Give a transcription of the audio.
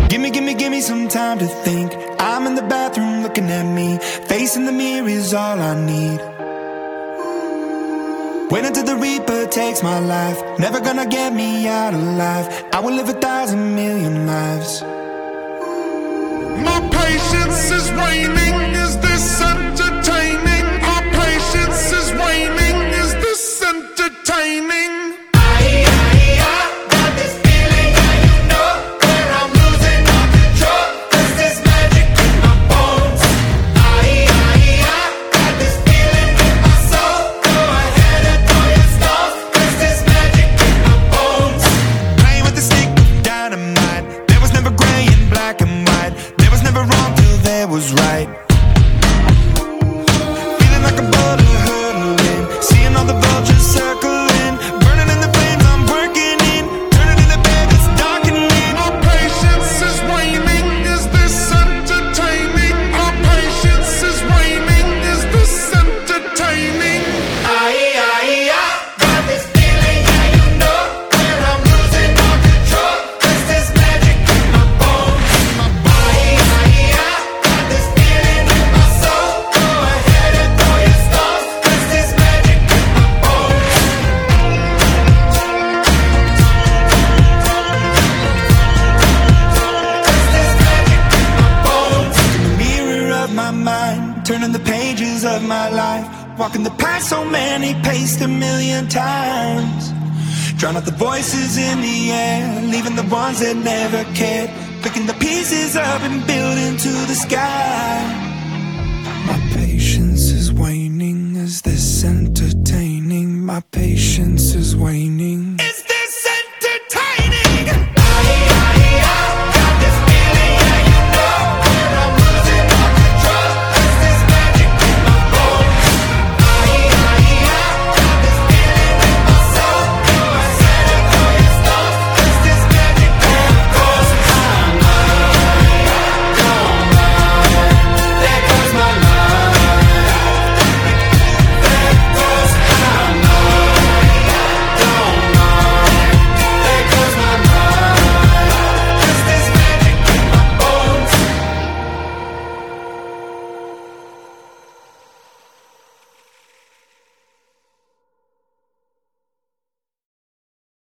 Give me some time to think. I'm in the bathroom looking at me. Facing the mirror is all I need. Wait until the Reaper takes my life. Never gonna get me out alive. I will live 1,000,000,000 lives. My patience is waning. Is this entertaining? My patience is waning. Is this entertaining? Was right. Feeling like a bullet hurtling, seeing all the vultures circling, burning in the flames I'm working in, turning in the bed that's darkening. My patience is waning. Is this entertaining? My patience is waning. Is this entertaining? I got this feeling, yeah, you know, where I'm losing all control. There's this magic in my bones. My body, got this feeling in my soul. Go ahead and throw your stones. There's this magic in my bones. There's this magic in my bones. In the mirror of my mind, turning the pages of my life, walking the path so many paced 1,000,000 times. Drown out the voices in the air, leaving the ones that never cared, picking the pieces up and building to the sky. My patience is waning. Is this entertaining? My patience is waning.